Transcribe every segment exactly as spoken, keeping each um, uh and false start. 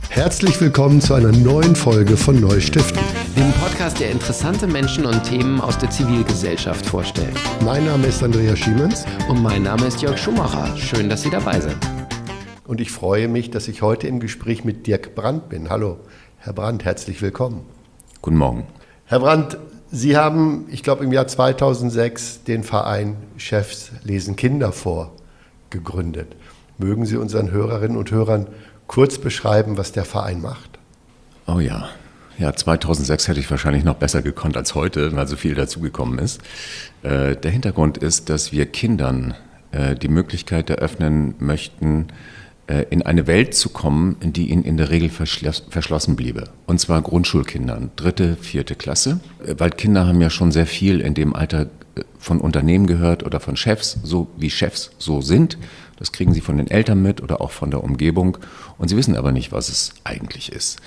Herzlich willkommen zu einer neuen Folge von Neustiften, dem Podcast, der interessante Menschen und Themen aus der Zivilgesellschaft vorstellt. Mein Name ist Andreas Schiemens. Und mein Name ist Jörg Schumacher. Schön, dass Sie dabei sind. Und ich freue mich, dass ich heute im Gespräch mit Dirk Brandt bin. Hallo, Herr Brandt, herzlich willkommen. Guten Morgen. Herr Brandt, Sie haben, ich glaube, im Jahr zweitausendsechs den Verein Chefs lesen Kinder vor gegründet. Mögen Sie unseren Hörerinnen und Hörern kurz beschreiben, was der Verein macht? Oh ja, ja, zweitausendsechs hätte ich wahrscheinlich noch besser gekonnt als heute, weil so viel dazugekommen ist. Äh, der Hintergrund ist, dass wir Kindern äh, die Möglichkeit eröffnen möchten, äh, in eine Welt zu kommen, in die ihnen in der Regel verschloss, verschlossen bliebe. Und zwar Grundschulkindern, dritte, vierte Klasse. Äh, weil Kinder haben ja schon sehr viel in dem Alter von Unternehmen gehört oder von Chefs, so wie Chefs so sind. Das kriegen sie von den Eltern mit oder auch von der Umgebung. Und sie wissen aber nicht, was es eigentlich ist.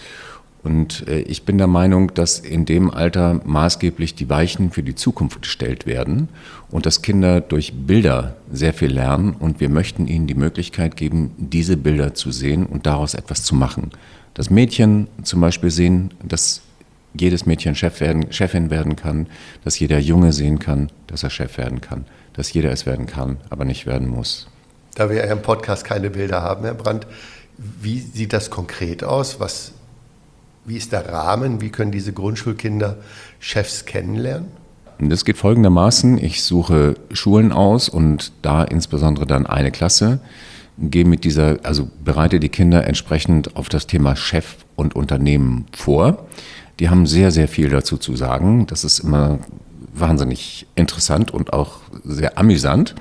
Und äh, ich bin der Meinung, dass in dem Alter maßgeblich die Weichen für die Zukunft gestellt werden und dass Kinder durch Bilder sehr viel lernen. Und wir möchten ihnen die Möglichkeit geben, diese Bilder zu sehen und daraus etwas zu machen. Dass Mädchen zum Beispiel sehen, dass jedes Mädchen Chef werden, Chefin werden kann, dass jeder Junge sehen kann, dass er Chef werden kann, dass jeder es werden kann, aber nicht werden muss. Da wir ja im Podcast keine Bilder haben, Herr Brandt, wie sieht das konkret aus? Was, wie ist der Rahmen? Wie können diese Grundschulkinder Chefs kennenlernen? Das geht folgendermaßen. Ich suche Schulen aus und da insbesondere dann eine Klasse, gehe mit dieser, also bereite die Kinder entsprechend auf das Thema Chef und Unternehmen vor. Die haben sehr, sehr viel dazu zu sagen. Das ist immer wahnsinnig interessant und auch sehr amüsant,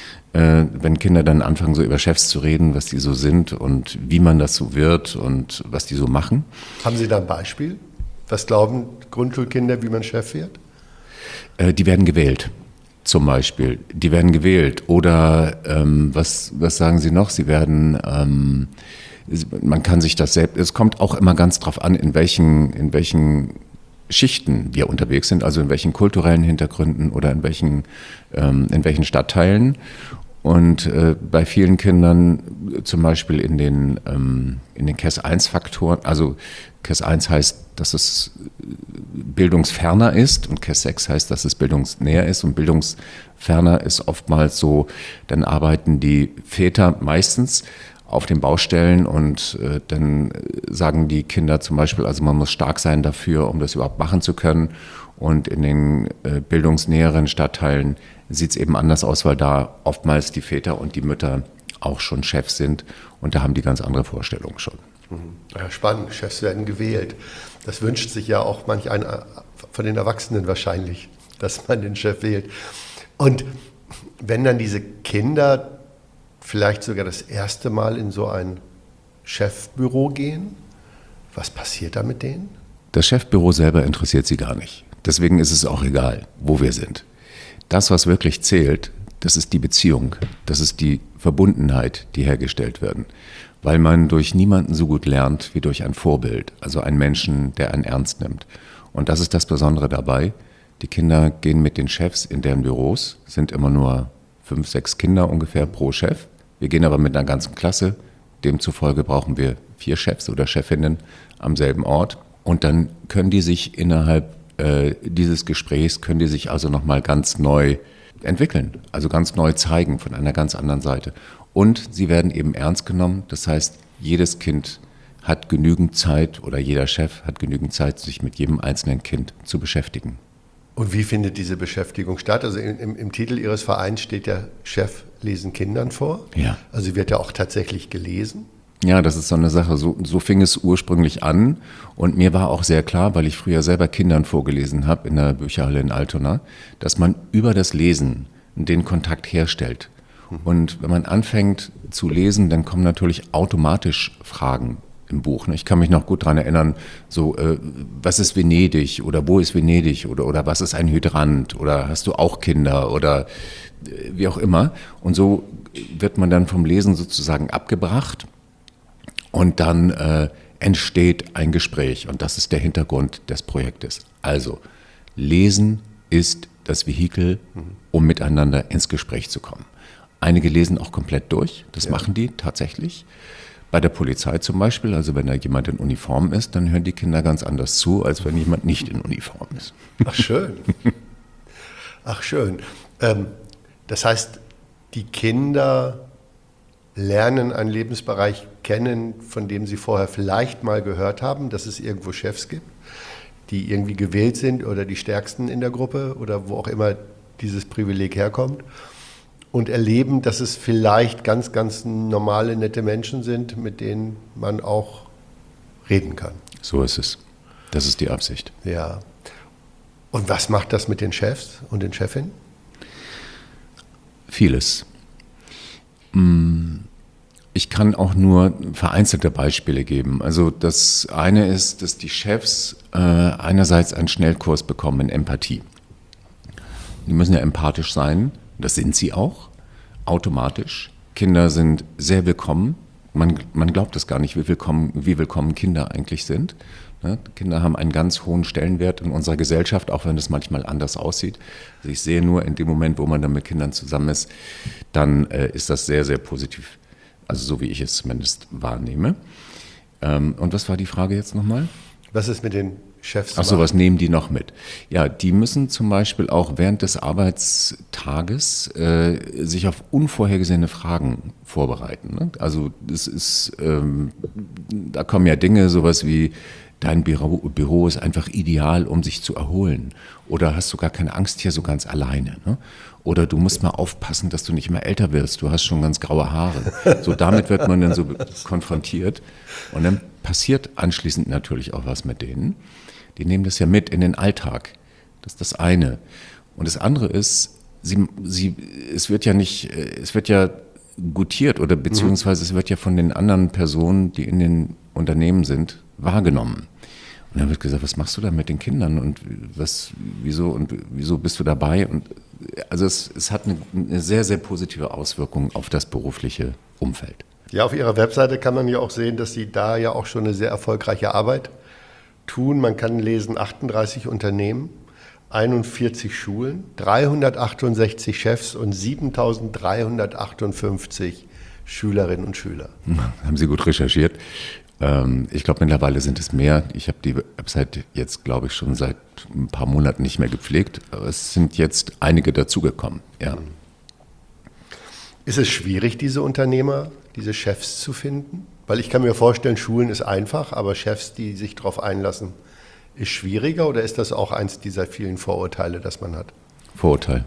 äh, wenn Kinder dann anfangen, so über Chefs zu reden, was die so sind und wie man das so wird und was die so machen. Haben Sie da ein Beispiel? Was glauben Grundschulkinder, wie man Chef wird? Äh, die werden gewählt, zum Beispiel. Die werden gewählt. Oder ähm, was, was sagen Sie noch? Sie werden... Ähm, Man kann sich das selbst, es kommt auch immer ganz drauf an, in welchen, in welchen Schichten wir unterwegs sind, also in welchen kulturellen Hintergründen oder in welchen, ähm, in welchen Stadtteilen. Und äh, bei vielen Kindern, zum Beispiel in den, ähm, in den K E S eins Faktoren, also K E S eins heißt, dass es bildungsferner ist und K E S sechs heißt, dass es bildungsnäher ist und bildungsferner ist oftmals so, dann arbeiten die Väter meistens auf den Baustellen und äh, dann sagen die Kinder zum Beispiel, also man muss stark sein dafür, um das überhaupt machen zu können. Und in den äh, bildungsnäheren Stadtteilen sieht es eben anders aus, weil da oftmals die Väter und die Mütter auch schon Chefs sind und da haben die ganz andere Vorstellungen schon. Ja, spannend, Chefs werden gewählt. Das wünscht sich ja auch manch einer von den Erwachsenen wahrscheinlich, dass man den Chef wählt. Und wenn dann diese Kinder vielleicht sogar das erste Mal in so ein Chefbüro gehen, was passiert da mit denen? Das Chefbüro selber interessiert sie gar nicht. Deswegen ist es auch egal, wo wir sind. Das, was wirklich zählt, das ist die Beziehung, das ist die Verbundenheit, die hergestellt werden. Weil man durch niemanden so gut lernt wie durch ein Vorbild, also einen Menschen, der einen ernst nimmt. Und das ist das Besondere dabei. Die Kinder gehen mit den Chefs in deren Büros, sind immer nur fünf, sechs Kinder ungefähr pro Chef. Wir gehen aber mit einer ganzen Klasse. Demzufolge brauchen wir vier Chefs oder Chefinnen am selben Ort. Und dann können die sich innerhalb äh, dieses Gesprächs, können die sich also nochmal ganz neu entwickeln, also ganz neu zeigen von einer ganz anderen Seite. Und sie werden eben ernst genommen. Das heißt, jedes Kind hat genügend Zeit oder jeder Chef hat genügend Zeit, sich mit jedem einzelnen Kind zu beschäftigen. Und wie findet diese Beschäftigung statt? Also im, im Titel Ihres Vereins steht ja Chef lesen Kindern vor. Ja. Also wird ja auch tatsächlich gelesen. Ja, das ist so eine Sache. So, so fing es ursprünglich an. Und mir war auch sehr klar, weil ich früher selber Kindern vorgelesen habe in der Bücherhalle in Altona, dass man über das Lesen den Kontakt herstellt. Und wenn man anfängt zu lesen, dann kommen natürlich automatisch Fragen im Buch. Ich kann mich noch gut daran erinnern, so, äh, was ist Venedig oder wo ist Venedig oder, oder was ist ein Hydrant oder hast du auch Kinder oder äh, wie auch immer. Und so wird man dann vom Lesen sozusagen abgebracht und dann äh, entsteht ein Gespräch und das ist der Hintergrund des Projektes. Also, Lesen ist das Vehikel, um miteinander ins Gespräch zu kommen. Einige lesen auch komplett durch, das ja. machen die tatsächlich. Bei der Polizei zum Beispiel, also wenn da jemand in Uniform ist, dann hören die Kinder ganz anders zu, als wenn jemand nicht in Uniform ist. Ach schön. Ach schön. Ähm, das heißt, die Kinder lernen einen Lebensbereich kennen, von dem sie vorher vielleicht mal gehört haben, dass es irgendwo Chefs gibt, die irgendwie gewählt sind oder die Stärksten in der Gruppe oder wo auch immer dieses Privileg herkommt. Und erleben, dass es vielleicht ganz, ganz normale, nette Menschen sind, mit denen man auch reden kann. So ist es. Das ist die Absicht. Ja. Und was macht das mit den Chefs und den Chefinnen? Vieles. Ich kann auch nur vereinzelte Beispiele geben. Also das eine ist, dass die Chefs äh, einerseits einen Schnellkurs bekommen in Empathie. Die müssen ja empathisch sein. Das sind sie auch, automatisch. Kinder sind sehr willkommen. Man, man glaubt es gar nicht, wie willkommen, wie willkommen Kinder eigentlich sind. Ne? Kinder haben einen ganz hohen Stellenwert in unserer Gesellschaft, auch wenn es manchmal anders aussieht. Also ich sehe nur in dem Moment, wo man dann mit Kindern zusammen ist, dann äh, ist das sehr, sehr positiv. Also so wie ich es zumindest wahrnehme. Ähm, und was war die Frage jetzt nochmal? Was ist mit den Chefs? Ach so, was nehmen die noch mit? Ja, die müssen zum Beispiel auch während des Arbeitstages äh, sich auf unvorhergesehene Fragen vorbereiten. Ne? Also das ist, ähm, da kommen ja Dinge, sowas wie, dein Büro, Büro ist einfach ideal, um sich zu erholen. Oder hast du gar keine Angst hier so ganz alleine. Ne? Oder du musst mal aufpassen, dass du nicht immer älter wirst. Du hast schon ganz graue Haare. So damit wird man dann so konfrontiert. Und dann passiert anschließend natürlich auch was mit denen. Die nehmen das ja mit in den Alltag. Das ist das eine. Und das andere ist, sie, sie, es wird ja nicht, es wird ja gutiert oder beziehungsweise es wird ja von den anderen Personen, die in den Unternehmen sind, wahrgenommen. Und dann wird gesagt, was machst du da mit den Kindern und was, wieso und wieso bist du dabei? Und also es, es hat eine, eine sehr, sehr positive Auswirkung auf das berufliche Umfeld. Ja, auf Ihrer Webseite kann man ja auch sehen, dass Sie da ja auch schon eine sehr erfolgreiche Arbeit tun. Man kann lesen, achtunddreißig Unternehmen, einundvierzig Schulen, dreihundertachtundsechzig Chefs und siebentausenddreihundertachtundfünfzig Schülerinnen und Schüler. Haben Sie gut recherchiert. Ich glaube, mittlerweile sind es mehr. Ich habe die Website jetzt, glaube ich, schon seit ein paar Monaten nicht mehr gepflegt. Aber es sind jetzt einige dazugekommen. Ja. Ist es schwierig, diese Unternehmer, diese Chefs zu finden? Weil ich kann mir vorstellen, Schulen ist einfach, aber Chefs, die sich darauf einlassen, ist schwieriger oder ist das auch eins dieser vielen Vorurteile, das man hat? Vorurteil.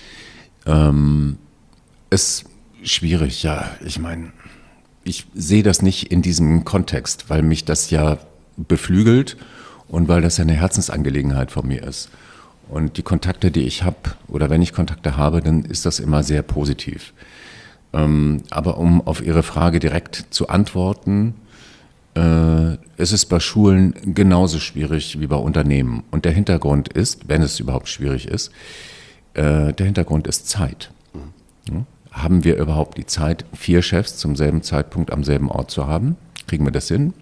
Ähm, ist schwierig, ja. Ich meine, ich sehe das nicht in diesem Kontext, weil mich das ja beflügelt und weil das ja eine Herzensangelegenheit von mir ist. Und die Kontakte, die ich habe, oder wenn ich Kontakte habe, dann ist das immer sehr positiv. Ähm, aber um auf Ihre Frage direkt zu antworten, äh, es ist bei Schulen genauso schwierig wie bei Unternehmen. Und der Hintergrund ist, wenn es überhaupt schwierig ist, äh, der Hintergrund ist Zeit. Mhm. Ja? Haben wir überhaupt die Zeit, vier Chefs zum selben Zeitpunkt am selben Ort zu haben? Kriegen wir das hin?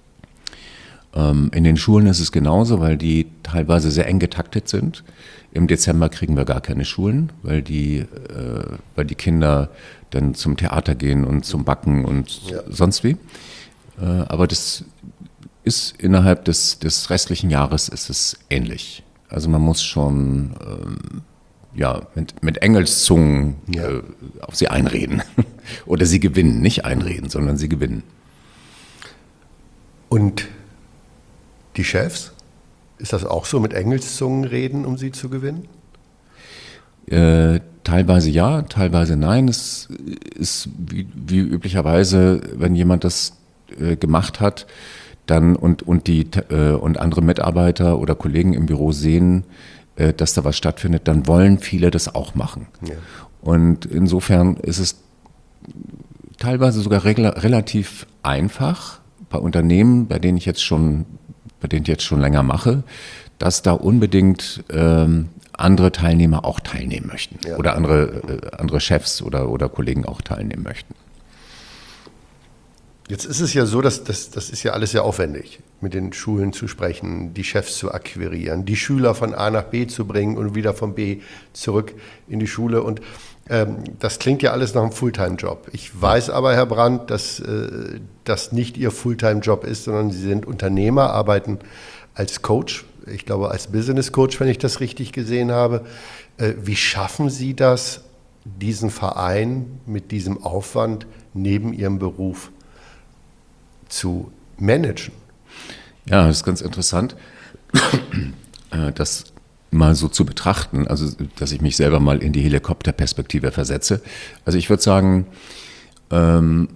Ähm, in den Schulen ist es genauso, weil die teilweise sehr eng getaktet sind. Im Dezember kriegen wir gar keine Schulen, weil die, äh, weil die Kinder dann zum Theater gehen und zum Backen und ja. sonst wie. Äh, aber das ist innerhalb des, des restlichen Jahres ist es ähnlich. Also man muss schon ähm, ja, mit, mit Engelszungen ja. äh, auf sie einreden. Oder sie gewinnen, nicht einreden, sondern sie gewinnen. Und die Chefs? Ist das auch so, mit Engelszungen reden, um sie zu gewinnen? Äh, teilweise ja, teilweise nein. Es ist wie, wie üblicherweise, wenn jemand das äh, gemacht hat, dann und, und, die, äh, und andere Mitarbeiter oder Kollegen im Büro sehen, äh, dass da was stattfindet, dann wollen viele das auch machen. Ja. Und insofern ist es teilweise sogar regla- relativ einfach bei Unternehmen, bei denen ich jetzt schon bei denen ich jetzt schon länger mache, dass da unbedingt ähm, andere Teilnehmer auch teilnehmen möchten. Ja. Oder andere, äh, andere Chefs oder, oder Kollegen auch teilnehmen möchten. Jetzt ist es ja so, dass das, das ist ja alles sehr aufwendig, mit den Schulen zu sprechen, die Chefs zu akquirieren, die Schüler von A nach B zu bringen und wieder von B zurück in die Schule. Und Ähm, das klingt ja alles nach einem Fulltime-Job. Ich weiß aber, Herr Brandt, dass äh, das nicht Ihr Fulltime-Job ist, sondern Sie sind Unternehmer, arbeiten als Coach, ich glaube als Business Coach, wenn ich das richtig gesehen habe. Äh, wie schaffen Sie das, diesen Verein mit diesem Aufwand neben Ihrem Beruf zu managen? Ja, das ist ganz interessant, das mal so zu betrachten, also dass ich mich selber mal in die Helikopterperspektive versetze. Also ich würde sagen, ähm,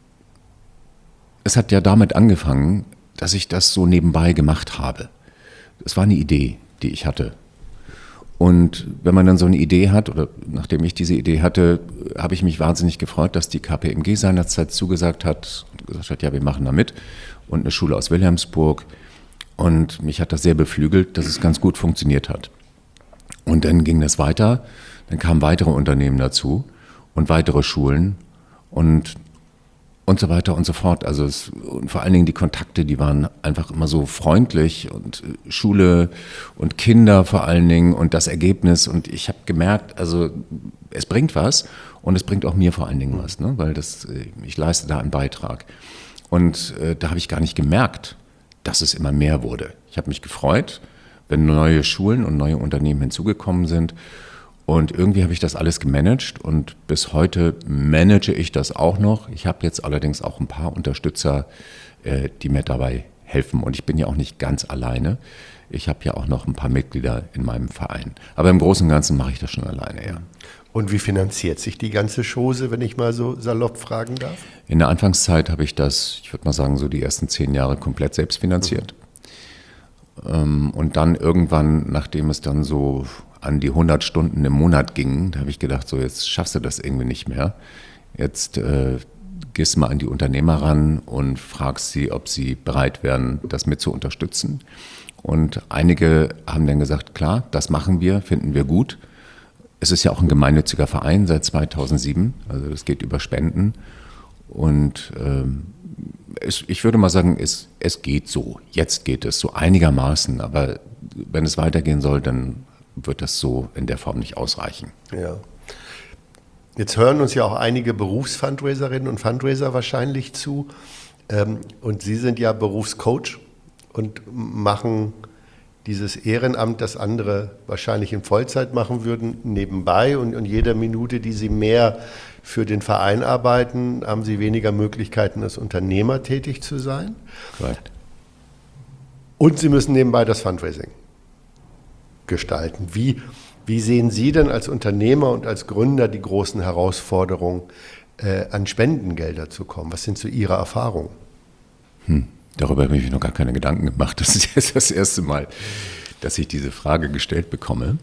es hat ja damit angefangen, dass ich das so nebenbei gemacht habe. Es war eine Idee, die ich hatte. Und wenn man dann so eine Idee hat, oder nachdem ich diese Idee hatte, habe ich mich wahnsinnig gefreut, dass die K P M G seinerzeit zugesagt hat und gesagt hat, ja, wir machen da mit. Und eine Schule aus Wilhelmsburg. Und mich hat das sehr beflügelt, dass es ganz gut funktioniert hat. Und dann ging das weiter, dann kamen weitere Unternehmen dazu und weitere Schulen und, und so weiter und so fort. Also es, und vor allen Dingen die Kontakte, die waren einfach immer so freundlich und Schule und Kinder vor allen Dingen und das Ergebnis. Und ich habe gemerkt, also es bringt was und es bringt auch mir vor allen Dingen was, ne? Weil das, ich leiste da einen Beitrag. Und äh, da habe ich gar nicht gemerkt, dass es immer mehr wurde. Ich habe mich gefreut, wenn neue Schulen und neue Unternehmen hinzugekommen sind. Und irgendwie habe ich das alles gemanagt und bis heute manage ich das auch noch. Ich habe jetzt allerdings auch ein paar Unterstützer, äh, die mir dabei helfen. Und ich bin ja auch nicht ganz alleine. Ich habe ja auch noch ein paar Mitglieder in meinem Verein. Aber im Großen und Ganzen mache ich das schon alleine, ja. Und wie finanziert sich die ganze Chose, wenn ich mal so salopp fragen darf? In der Anfangszeit habe ich das, ich würde mal sagen, so die ersten zehn Jahre komplett selbst finanziert. Mhm. Und dann irgendwann, nachdem es dann so an die hundert Stunden im Monat ging, da habe ich gedacht, so jetzt schaffst du das irgendwie nicht mehr. Jetzt äh, gehst mal an die Unternehmer ran und fragst sie, ob sie bereit wären, das mit zu unterstützen. Und einige haben dann gesagt, klar, das machen wir, finden wir gut. Es ist ja auch ein gemeinnütziger Verein seit zweitausendsieben, also das geht über Spenden. Und ähm, es, ich würde mal sagen, es, es geht so. Jetzt geht es so einigermaßen, aber wenn es weitergehen soll, dann wird das so in der Form nicht ausreichen. Ja. Jetzt hören uns ja auch einige Berufsfundraiserinnen und Fundraiser wahrscheinlich zu. Ähm, und Sie sind ja Berufscoach und machen dieses Ehrenamt, das andere wahrscheinlich in Vollzeit machen würden, nebenbei. Und, und jede Minute, die Sie mehr für den Verein arbeiten, haben Sie weniger Möglichkeiten, als Unternehmer tätig zu sein. Korrekt. Und Sie müssen nebenbei das Fundraising gestalten. Wie, wie sehen Sie denn als Unternehmer und als Gründer die großen Herausforderungen, äh, an Spendengelder zu kommen? Was sind so Ihre Erfahrungen? Hm. Darüber habe ich mir noch gar keine Gedanken gemacht. Das ist jetzt das erste Mal, dass ich diese Frage gestellt bekomme.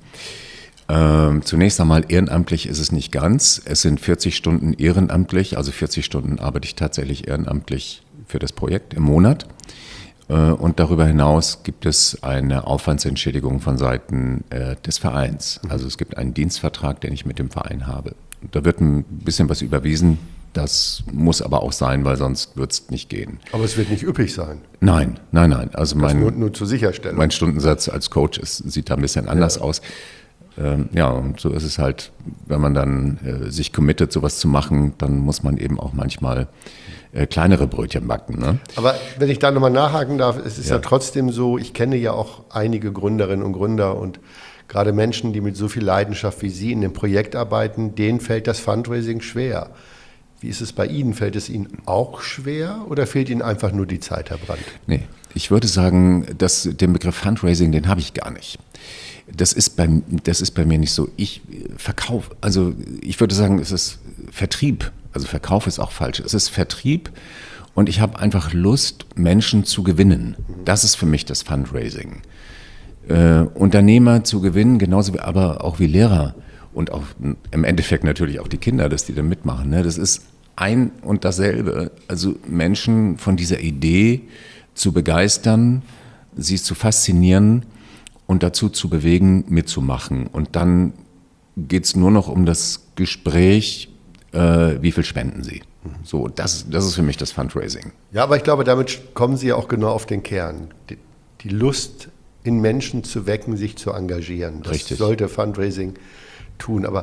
Ähm, zunächst einmal, ehrenamtlich ist es nicht ganz. Es sind vierzig Stunden ehrenamtlich, also vierzig Stunden arbeite ich tatsächlich ehrenamtlich für das Projekt im Monat. Äh, und darüber hinaus gibt es eine Aufwandsentschädigung von Seiten äh, des Vereins. Also es gibt einen Dienstvertrag, den ich mit dem Verein habe. Da wird ein bisschen was überwiesen. Das muss aber auch sein, weil sonst wird es nicht gehen. Aber es wird nicht üppig sein. Nein, nein, nein. Also mein, nur, nur zur Sicherstellung. Mein Stundensatz als Coach ist, sieht da ein bisschen anders ja. aus. Ähm, ja, und so ist es halt, wenn man dann äh, sich committet, sowas zu machen, dann muss man eben auch manchmal äh, kleinere Brötchen backen. Ne? Aber wenn ich da nochmal nachhaken darf, es ist ja. Ja trotzdem so, ich kenne ja auch einige Gründerinnen und Gründer und gerade Menschen, die mit so viel Leidenschaft wie Sie in dem Projekt arbeiten, denen fällt das Fundraising schwer. Wie ist es bei Ihnen? Fällt es Ihnen auch schwer oder fehlt Ihnen einfach nur die Zeit, Herr Brandt? Nee, ich würde sagen, dass den Begriff Fundraising, den habe ich gar nicht. Das ist bei, das ist bei mir nicht so. Ich verkaufe, also ich würde sagen, es ist Vertrieb. Also Verkauf ist auch falsch. Es ist Vertrieb und ich habe einfach Lust, Menschen zu gewinnen. Das ist für mich das Fundraising. Äh, Unternehmer zu gewinnen, genauso wie, aber auch wie Lehrer. Und auch im Endeffekt natürlich auch die Kinder, dass die da mitmachen. Ne? Das ist ein und dasselbe. Also Menschen von dieser Idee zu begeistern, sie zu faszinieren und dazu zu bewegen, mitzumachen. Und dann geht es nur noch um das Gespräch, äh, wie viel spenden sie. So, das, das ist für mich das Fundraising. Ja, aber ich glaube, damit kommen Sie ja auch genau auf den Kern. Die, die Lust in Menschen zu wecken, sich zu engagieren. Das Richtig. sollte Fundraising tun. Aber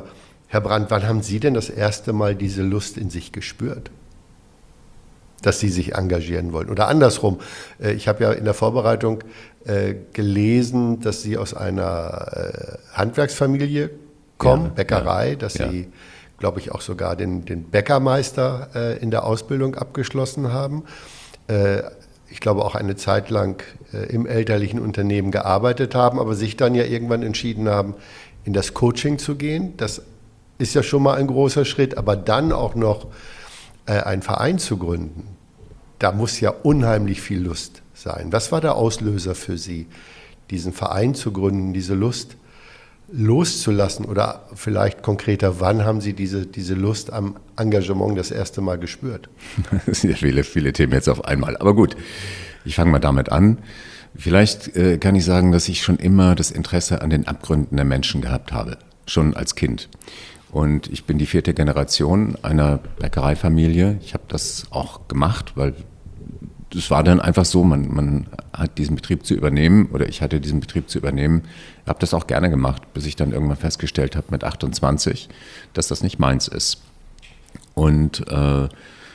Herr Brandt, wann haben Sie denn das erste Mal diese Lust in sich gespürt, dass Sie sich engagieren wollen? Oder andersrum, äh, ich habe ja in der Vorbereitung äh, gelesen, dass Sie aus einer äh, Handwerksfamilie kommen, Ja, Bäckerei, ja, dass ja. Sie, glaube ich, auch sogar den, den Bäckermeister äh, in der Ausbildung abgeschlossen haben. Äh, ich glaube auch eine Zeit lang äh, im elterlichen Unternehmen gearbeitet haben, aber sich dann ja irgendwann entschieden haben, in das Coaching zu gehen. Das ist ja schon mal ein großer Schritt, aber dann auch noch äh, einen Verein zu gründen, da muss ja unheimlich viel Lust sein. Was war der Auslöser für Sie, diesen Verein zu gründen, diese Lust loszulassen? Oder vielleicht konkreter, wann haben Sie diese, diese Lust am Engagement das erste Mal gespürt? Das sind ja viele, viele Themen jetzt auf einmal. Aber gut, ich fange mal damit an. Vielleicht äh, kann ich sagen, dass ich schon immer das Interesse an den Abgründen der Menschen gehabt habe, schon als Kind. Und ich bin die vierte Generation einer Bäckereifamilie. Ich habe das auch gemacht, weil es war dann einfach so, man, man hat diesen Betrieb zu übernehmen oder ich hatte diesen Betrieb zu übernehmen. Ich habe das auch gerne gemacht, bis ich dann irgendwann festgestellt habe mit achtundzwanzig, dass das nicht meins ist. Und äh,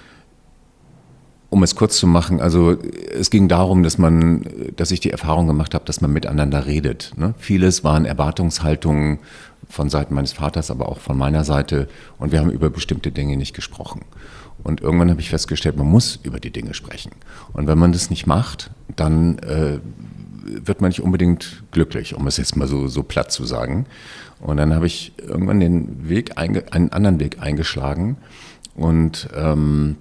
um es kurz zu machen, also es ging darum, dass man, dass ich die Erfahrung gemacht habe, dass man miteinander redet. Ne? Vieles waren Erwartungshaltungen von Seiten meines Vaters, aber auch von meiner Seite. Und wir haben über bestimmte Dinge nicht gesprochen. Und irgendwann habe ich festgestellt, man muss über die Dinge sprechen. Und wenn man das nicht macht, dann äh, wird man nicht unbedingt glücklich, um es jetzt mal so, so platt zu sagen. Und dann habe ich irgendwann den Weg, einge- einen anderen Weg eingeschlagen. Und ähm,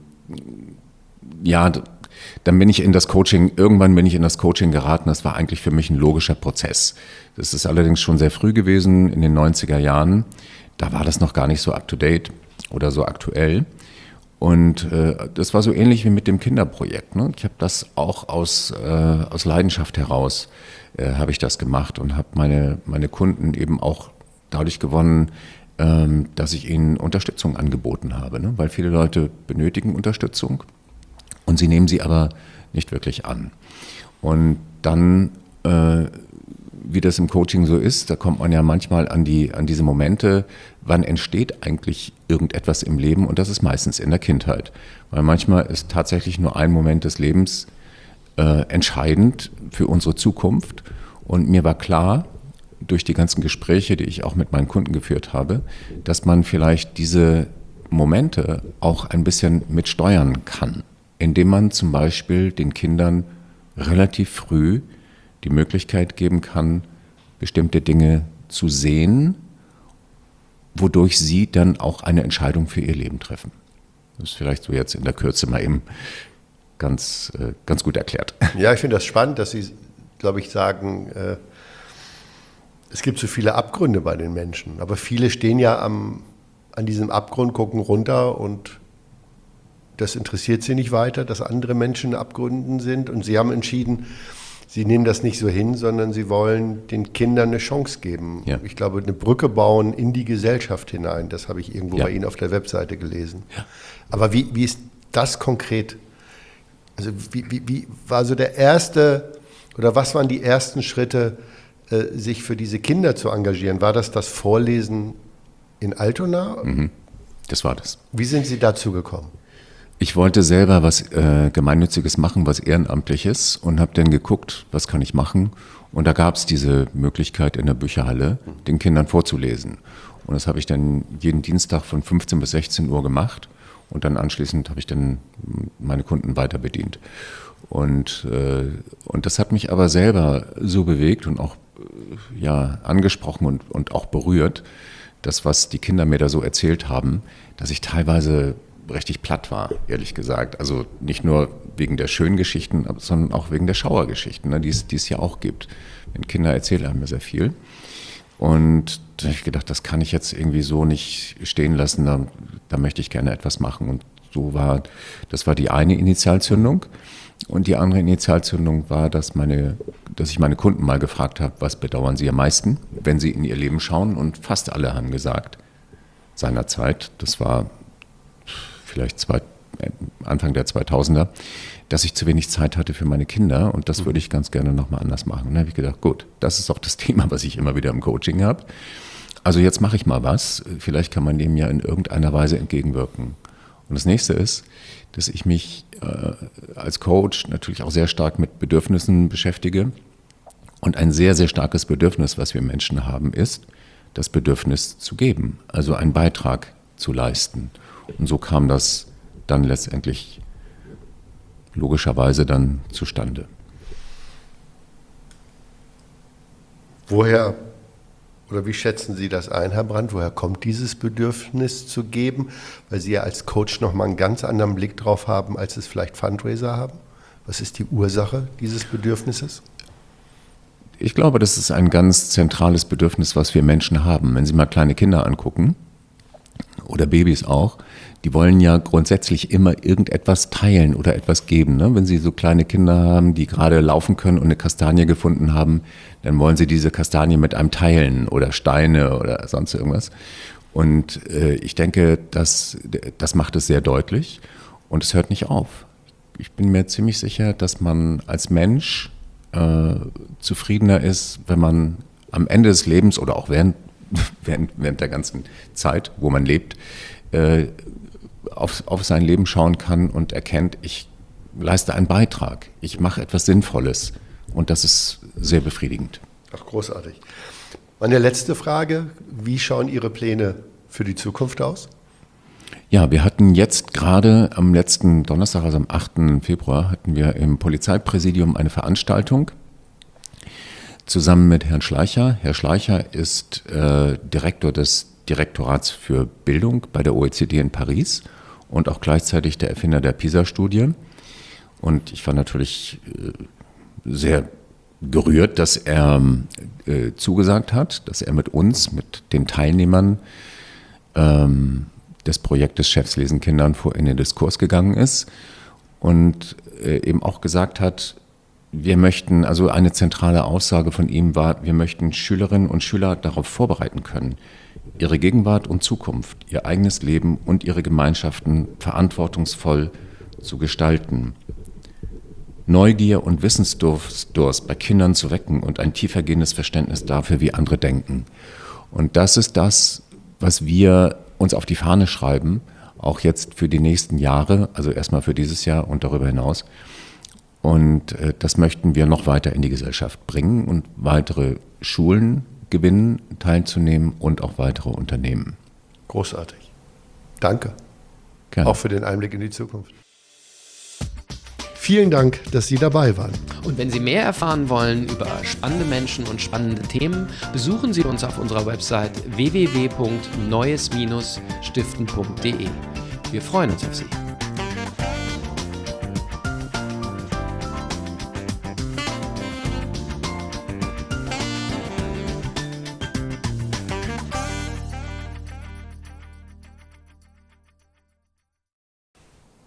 ja, d- dann bin ich in das Coaching, irgendwann bin ich in das Coaching geraten. Das war eigentlich für mich ein logischer Prozess. Das ist allerdings schon sehr früh gewesen, in den neunziger Jahren. Da war das noch gar nicht so up-to-date oder so aktuell. Und äh, das war so ähnlich wie mit dem Kinderprojekt. Ne? Ich habe das auch aus, äh, aus Leidenschaft heraus, äh, habe ich das gemacht und habe meine, meine Kunden eben auch dadurch gewonnen, ähm, dass ich ihnen Unterstützung angeboten habe. Ne? Weil viele Leute benötigen Unterstützung und sie nehmen sie aber nicht wirklich an. Und dann, äh, wie das im Coaching so ist, da kommt man ja manchmal an, die, an diese Momente, wann entsteht eigentlich irgendetwas im Leben, und das ist meistens in der Kindheit. Weil manchmal ist tatsächlich nur ein Moment des Lebens äh, entscheidend für unsere Zukunft. Und mir war klar, durch die ganzen Gespräche, die ich auch mit meinen Kunden geführt habe, dass man vielleicht diese Momente auch ein bisschen mitsteuern kann, indem man zum Beispiel den Kindern relativ früh die Möglichkeit geben kann, bestimmte Dinge zu sehen, wodurch sie dann auch eine Entscheidung für ihr Leben treffen. Das ist vielleicht so jetzt in der Kürze mal eben ganz, äh, ganz gut erklärt. Ja, ich finde das spannend, dass Sie, glaube ich, sagen, äh, es gibt so viele Abgründe bei den Menschen, aber viele stehen ja am, an diesem Abgrund, gucken runter und das interessiert sie nicht weiter, dass andere Menschen in Abgründen sind, und Sie haben entschieden, Sie nehmen das nicht so hin, sondern Sie wollen den Kindern eine Chance geben. Ja. Ich glaube, eine Brücke bauen in die Gesellschaft hinein. Das habe ich irgendwo Ja. bei Ihnen auf der Webseite gelesen. Ja. Aber wie, wie ist das konkret? Also wie, wie, wie war so der erste, oder was waren die ersten Schritte, äh, sich für diese Kinder zu engagieren? War das das Vorlesen in Altona? Mhm. Das war das. Wie sind Sie dazu gekommen? Ich wollte selber was äh, Gemeinnütziges machen, was Ehrenamtliches, und habe dann geguckt, was kann ich machen. Und da gab es diese Möglichkeit in der Bücherhalle, den Kindern vorzulesen. Und das habe ich dann jeden Dienstag von fünfzehn bis sechzehn Uhr gemacht. Und dann anschließend habe ich dann meine Kunden weiter bedient. Und, äh, und das hat mich aber selber so bewegt und auch äh, ja, angesprochen und, und auch berührt, das, was die Kinder mir da so erzählt haben, dass ich teilweise richtig platt war, ehrlich gesagt. Also nicht nur wegen der schönen Geschichten, sondern auch wegen der Schauergeschichten, ne, die es, die es ja auch gibt. Wenn Kinder erzählen einem ja sehr viel. Und da habe ich gedacht, das kann ich jetzt irgendwie so nicht stehen lassen, da, da möchte ich gerne etwas machen. Und so war, das war die eine Initialzündung. Und die andere Initialzündung war, dass, meine, dass ich meine Kunden mal gefragt habe, was bedauern sie am meisten, wenn sie in ihr Leben schauen. Und fast alle haben gesagt, seinerzeit, das war vielleicht zwei, Anfang der zweitausender, dass ich zu wenig Zeit hatte für meine Kinder, und das würde ich ganz gerne nochmal anders machen. Und dann habe ich gedacht, gut, das ist auch das Thema, was ich immer wieder im Coaching habe. also jetzt mache ich mal was, vielleicht kann man dem ja in irgendeiner Weise entgegenwirken. Und das nächste ist, dass ich mich äh, als Coach natürlich auch sehr stark mit Bedürfnissen beschäftige. Und ein sehr, sehr starkes Bedürfnis, was wir Menschen haben, ist, das Bedürfnis zu geben, also einen Beitrag zu leisten. Und so kam das dann letztendlich logischerweise dann zustande. Woher oder wie schätzen Sie das ein, Herr Brandt? Woher kommt dieses Bedürfnis zu geben? Weil Sie ja als Coach nochmal einen ganz anderen Blick drauf haben, als es vielleicht Fundraiser haben. Was ist die Ursache dieses Bedürfnisses? Ich glaube, das ist ein ganz zentrales Bedürfnis, was wir Menschen haben. Wenn Sie mal kleine Kinder angucken oder Babys auch, die wollen ja grundsätzlich immer irgendetwas teilen oder etwas geben. Ne? Wenn Sie so kleine Kinder haben, die gerade laufen können und eine Kastanie gefunden haben, dann wollen sie diese Kastanie mit einem teilen oder Steine oder sonst irgendwas. Und äh, ich denke, das, das macht es sehr deutlich und es hört nicht auf. Ich bin mir ziemlich sicher, dass man als Mensch äh, zufriedener ist, wenn man am Ende des Lebens oder auch während, während, während der ganzen Zeit, wo man lebt, äh, auf, auf sein Leben schauen kann und erkennt, ich leiste einen Beitrag, ich mache etwas Sinnvolles und das ist sehr befriedigend. Ach, großartig. Meine letzte Frage, wie schauen Ihre Pläne für die Zukunft aus? Ja, wir hatten jetzt gerade am letzten Donnerstag, also am achten Februar, hatten wir im Polizeipräsidium eine Veranstaltung zusammen mit Herrn Schleicher. Herr Schleicher ist äh, Direktor des Direktorats für Bildung bei der O E C D in Paris und auch gleichzeitig der Erfinder der PISA-Studie. Und ich war natürlich äh, sehr gerührt, dass er äh, zugesagt hat, dass er mit uns, mit den Teilnehmern ähm, des Projektes Chefs lesen Kindern vor in den Diskurs gegangen ist und äh, eben auch gesagt hat, wir möchten, also eine zentrale Aussage von ihm war, wir möchten Schülerinnen und Schüler darauf vorbereiten können, ihre Gegenwart und Zukunft, ihr eigenes Leben und ihre Gemeinschaften verantwortungsvoll zu gestalten. Neugier und Wissensdurst bei Kindern zu wecken und ein tiefergehendes Verständnis dafür, wie andere denken. Und das ist das, was wir uns auf die Fahne schreiben, auch jetzt für die nächsten Jahre, also erstmal für dieses Jahr und darüber hinaus. Und äh, das möchten wir noch weiter in die Gesellschaft bringen und weitere Schulen gewinnen, teilzunehmen und auch weitere Unternehmen. Großartig. Danke. Gerne. Auch für den Einblick in die Zukunft. Vielen Dank, dass Sie dabei waren. Und wenn Sie mehr erfahren wollen über spannende Menschen und spannende Themen, besuchen Sie uns auf unserer Website w w w punkt neues Bindestrich stiften punkt d e. Wir freuen uns auf Sie.